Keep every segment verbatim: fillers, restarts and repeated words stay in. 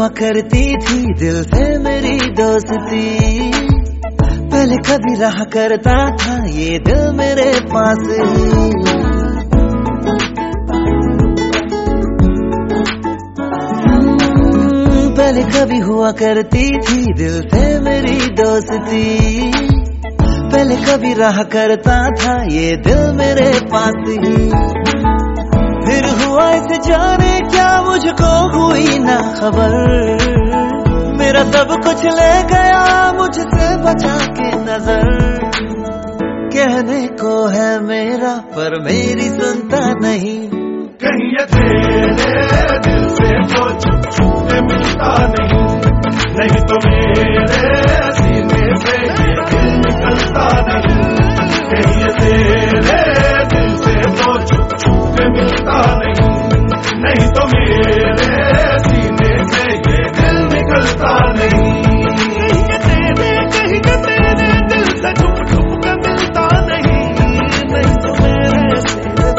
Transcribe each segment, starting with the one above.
करती थी दिल से मेरी दोस्ती, पहले कभी रहा करता था ये दिल मेरे पास ही। पहले कभी हुआ करती थी दिल से मेरी दोस्ती, पहले कभी रहा करता था ये दिल मेरे पास ही। फिर हुआ इसे जाने क्या मुझको हुई ना खबर, मेरा सब कुछ ले गया मुझसे बचा के नजर। कहने को है मेरा पर मेरी सुनता नहीं, कहीं ये तेरे दिल से तो छुप छुप के मिलता नहीं, नहीं तो मेरे सीने से ये दिल निकलता नहीं। कहीं ये तेरे दिल से तो छुप छुप के मिलता नहीं, नहीं तो मेरे सीने से ये दिल निकलता नहीं। कहीं ये तेरे दिल से छुप छुप के मिलता नहीं, नहीं तो मेरे सीने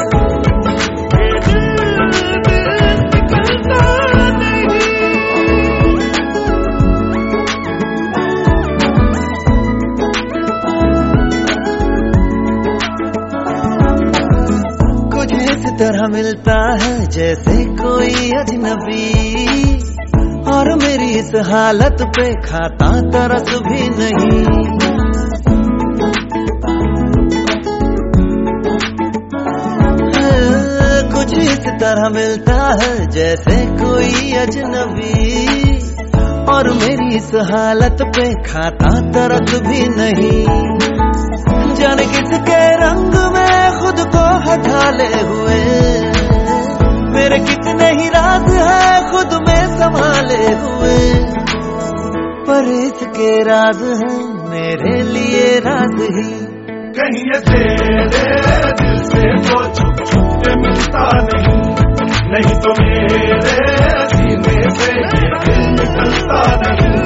तरह मिलता है जैसे कोई अजनबी, और मेरी इस हालत पे खाता तरस भी नहीं। कुछ इस तरह मिलता है जैसे कोई अजनबी, और मेरी इस हालत पे खाता तरस भी नहीं। जाने किसके रंग में खुद को हटा ले हुए, मेरे कितने ही राज है खुद में संभाले हुए, पर इसके राज है मेरे लिए राज ही। कहीं ये तेरे दिल से तो छुप छुप के मिलता नहीं, नहीं तो मेरे सीने से ये दिल निकलता नहीं।